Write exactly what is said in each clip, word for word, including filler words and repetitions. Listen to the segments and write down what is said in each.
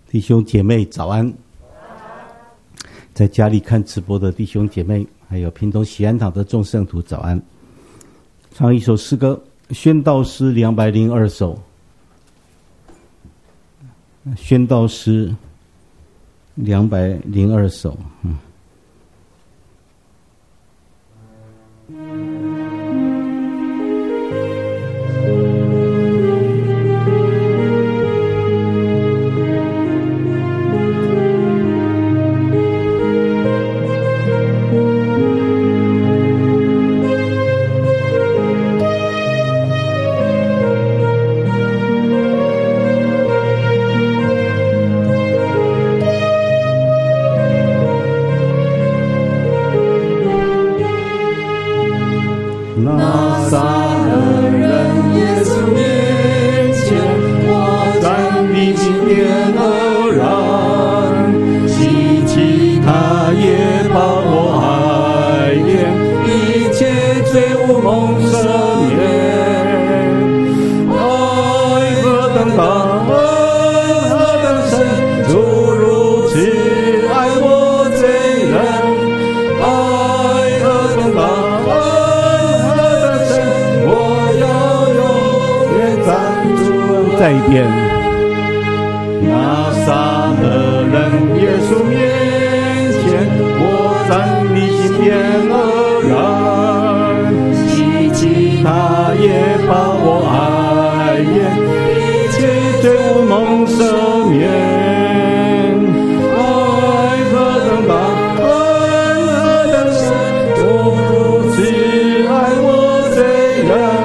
弟兄姐妹早安，在家里看直播的弟兄姐妹，还有屏东喜安堂的众圣徒早安。唱一首诗歌，宣道诗两百零二首，宣道诗两百零二首。嗯再一遍，拿撒勒人耶稣面前，我站立心变而然，提起他也把我爱怜，一切罪恶蒙赦免。爱何等大，恩何等深，主如此爱我罪人。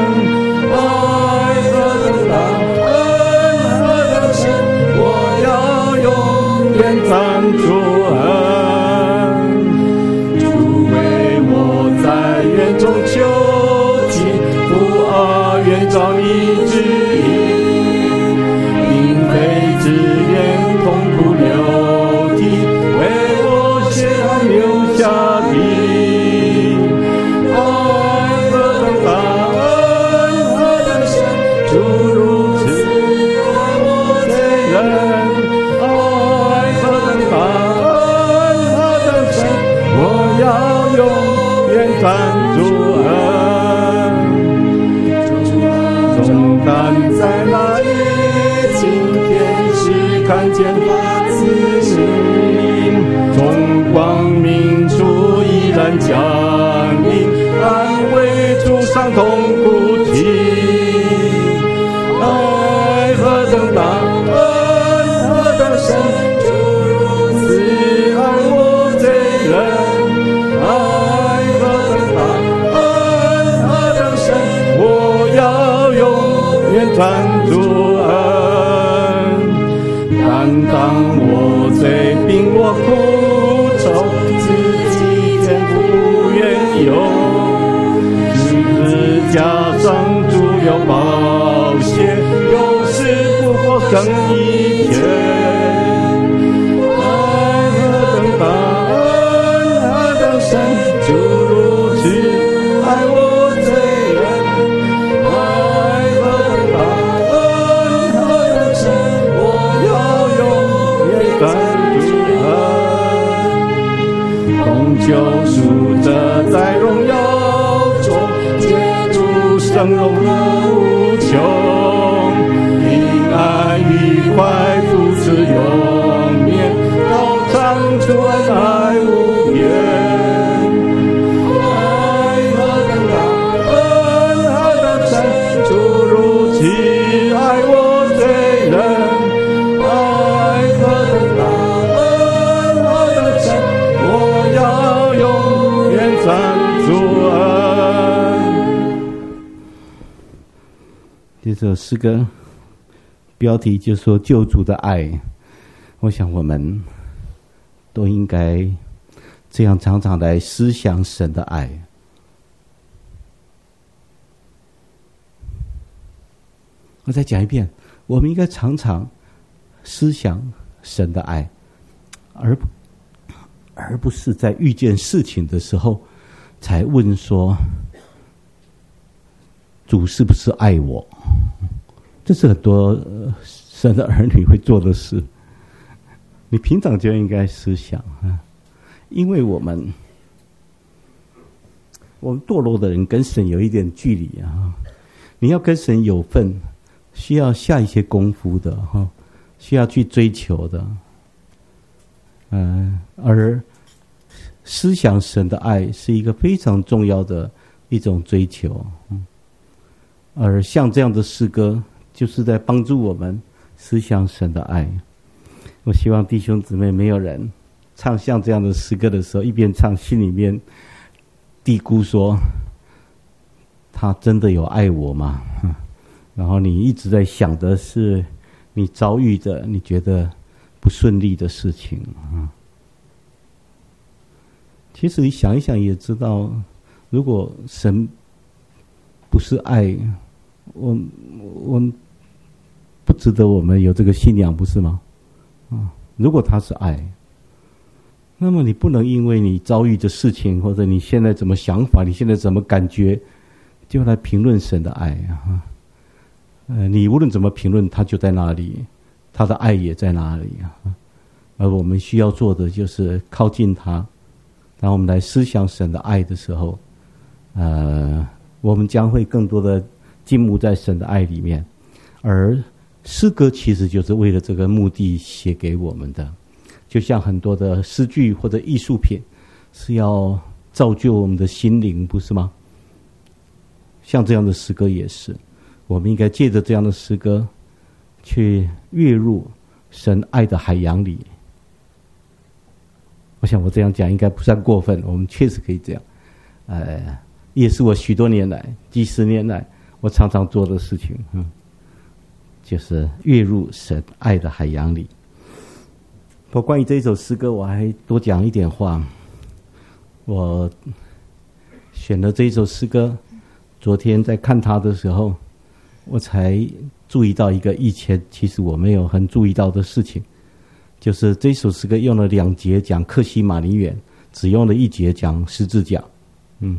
赞主恩，主为我在园中求情，不二愿照你旨意，并非只愿痛苦流涕，为我血汗流下地。爱何等大，恩何等深，主如此爱我罪人。赞主恩，重担在那夜，今天是看见发自心，从光明处依然降临，安慰主伤痛哭泣。爱何等大，恩何等深，主如此爱我罪人。赞主恩，担当我罪，并我苦愁，自己天赋不愿有，十字架上主有宝血，有时不过生一天。爱何等大，恩何等深，主如此爱我罪人。救赎者在荣耀中，接触生荣无穷，平安愉快，福赐永绵，高唱出恩爱无边。爱何等大，恩何等深，主如此爱我罪人。爱何等大，恩何等深，我要赞主恩。这首诗歌标题就说救主的爱，我想我们都应该这样常常来思想神的爱。我再讲一遍，我们应该常常思想神的爱，而而不是在遇见事情的时候才问说主是不是爱我？这是很多、呃、神的儿女会做的事。 你平常就应该思想啊，因为我们我们堕落的人跟神有一点距离啊，你要跟神有份，需要下一些功夫的哈，需要去追求的，嗯、呃，而思想神的爱是一个非常重要的一种追求，嗯，而像这样的诗歌，就是在帮助我们思想神的爱。我希望弟兄姊妹没有人唱像这样的诗歌的时候，一边唱心里面嘀咕说他真的有爱我吗？然后你一直在想的是你遭遇的你觉得不顺利的事情。其实你想一想也知道，如果神不是爱，我我不值得我们有这个信仰，不是吗？啊，如果他是爱，那么你不能因为你遭遇的事情，或者你现在怎么想法，你现在怎么感觉，就来评论神的爱啊。呃，你无论怎么评论，他就在那里，他的爱也在那里啊。而我们需要做的就是靠近他，当我们来思想神的爱的时候，呃，我们将会更多的浸没在神的爱里面。而诗歌其实就是为了这个目的写给我们的，就像很多的诗句或者艺术品是要造就我们的心灵，不是吗？像这样的诗歌也是，我们应该借着这样的诗歌去跃入神爱的海洋里。我想我这样讲应该不算过分，我们确实可以这样。呃，也是我许多年来几十年来我常常做的事情，嗯，就是跃入神爱的海洋里。不过关于这一首诗歌，我还多讲一点话。我选了这一首诗歌，昨天在看它的时候，我才注意到一个以前其实我没有很注意到的事情，就是这首诗歌用了两节讲客西马尼园，只用了一节讲十字架。嗯，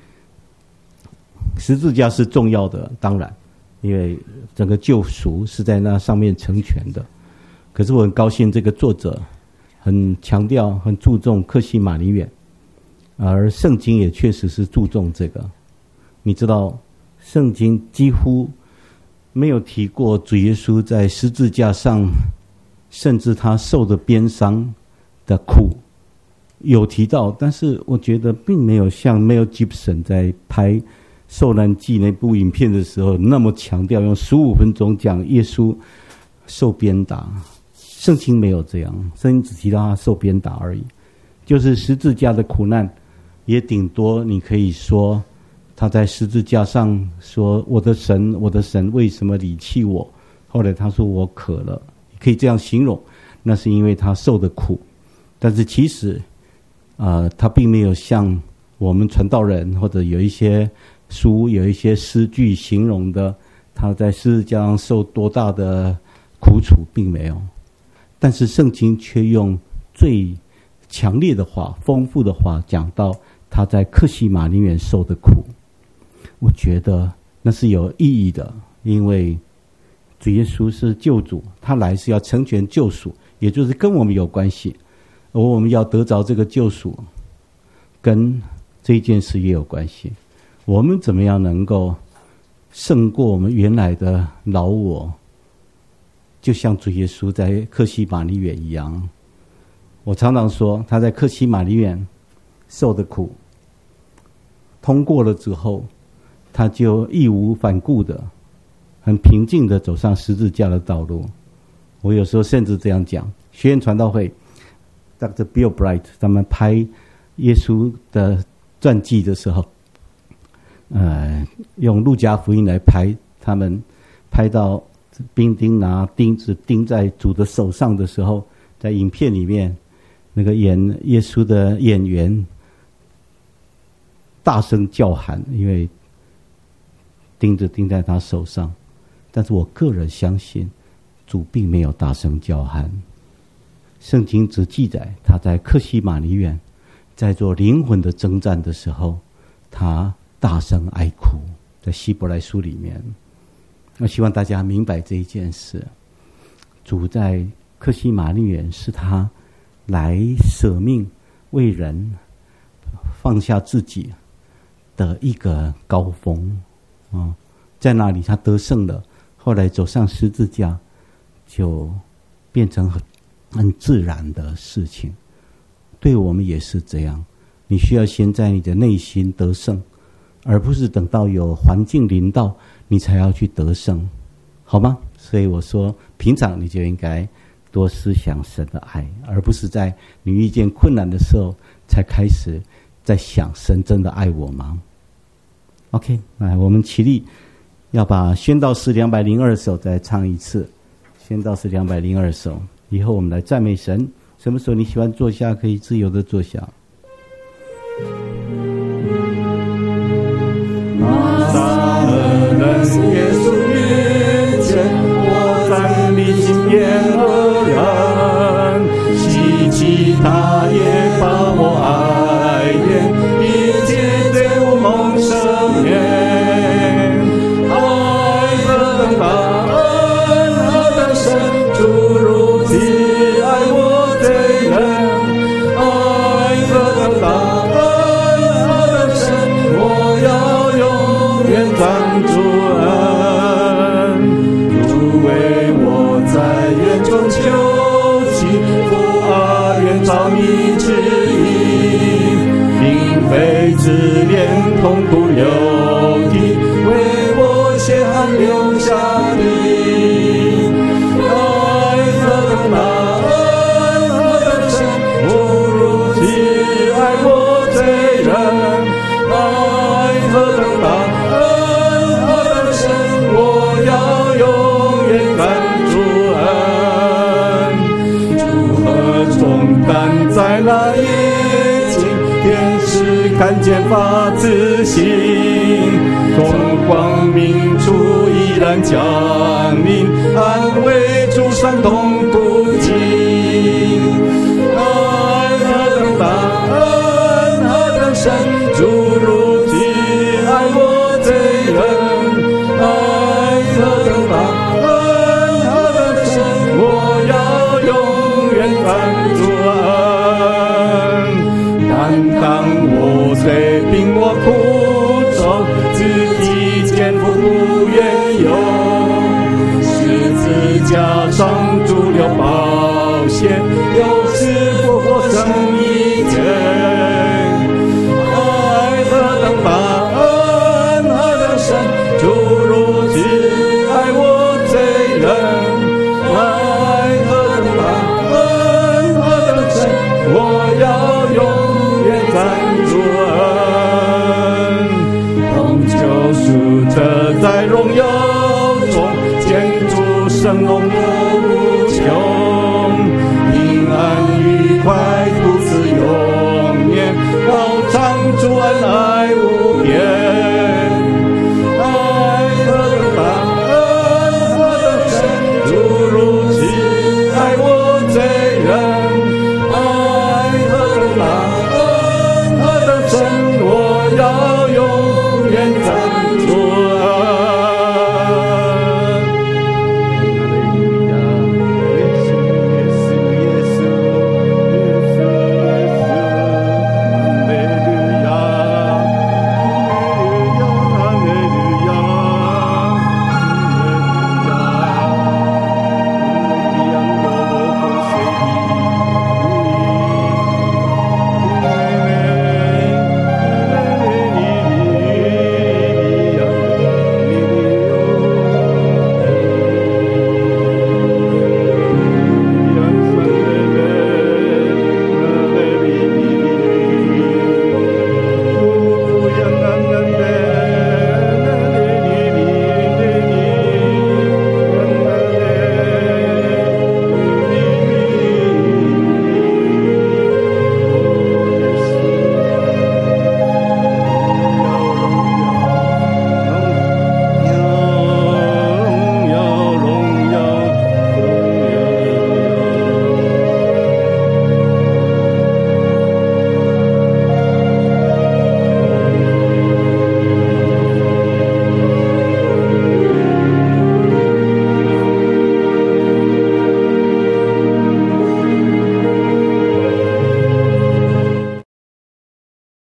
十字架是重要的，当然，因为整个救赎是在那上面成全的。可是我很高兴，这个作者很强调、很注重客西马尼园，而圣经也确实是注重这个。你知道，圣经几乎没有提过主耶稣在十字架上，甚至他受的鞭伤的苦，有提到，但是我觉得并没有像 Mel Gibson 在拍《受难记》那部影片的时候那么强调，用十五分钟讲耶稣受鞭打。圣经没有这样，圣经只提到他受鞭打而已，就是十字架的苦难，也顶多你可以说他在十字架上说：“我的神，我的神，为什么离弃我？”后来他说：“我渴了。”可以这样形容，那是因为他受的苦。但是其实，呃，他并没有像我们传道人或者有一些书、有一些诗句形容的，他在十字架上受多大的苦楚，并没有。但是圣经却用最强烈的话、丰富的话讲到他在客西马尼园受的苦。我觉得那是有意义的，因为主耶稣是救主，他来是要成全救赎，也就是跟我们有关系，而我们要得着这个救赎，跟这件事也有关系。我们怎么样能够胜过我们原来的老我，就像主耶稣在客西马尼园一样。我常常说，他在客西马尼园受的苦，通过了之后，他就义无反顾的很平静的走上十字架的道路。我有时候甚至这样讲，学院传道会 Doctor Bill Bright 他们拍耶稣的传记的时候，呃，用路加福音来拍，他们拍到兵丁拿钉子钉在主的手上的时候，在影片里面那个演耶稣的演员大声叫喊，因为钉子钉在他手上。但是我个人相信，主并没有大声叫喊。圣经只记载他在客西马尼园，在做灵魂的征战的时候，他大声哀哭，在希伯来书里面。我希望大家明白这一件事。主在客西马尼园是他来舍命为人放下自己的一个高峰啊，在那里他得胜了，后来走上十字架就变成很很自然的事情。对我们也是这样，你需要先在你的内心得胜，而不是等到有环境临到你才要去得胜，好吗？所以我说平常你就应该多思想神的爱，而不是在你遇见困难的时候才开始在想神真的爱我吗？ OK， 来我们起立，要把宣道诗两百零二首再唱一次。宣道诗两百零二首以后我们来赞美神。什么时候你喜欢坐下可以自由的坐下。 拿撒勒人耶稣面前，我站立敬虔而人，希奇他也把我爱怜，一切对我蒙赦免。爱何等大恩，何等深，主如此爱我罪人。爱何等大恩，何等深，我要永远赞主恩。主为我在园中求情，父啊，愿照你旨意，并非自怜痛苦流涕，为我血汗流下的。爱何等大恩，何等深，主如此爱我罪人。爱何等大恩，何等深，我要永远感主恩。主和重担在那夜间，天使看见发自心，从光明处依然降临，安慰主伤痛不尽。爱何等大恩，何等深，主如此爱我罪人。爱何等大恩，何等深，我要永远感主恩。担当我罪，并我苦衷，自己肩负不愿有，十字架上主流宝血，有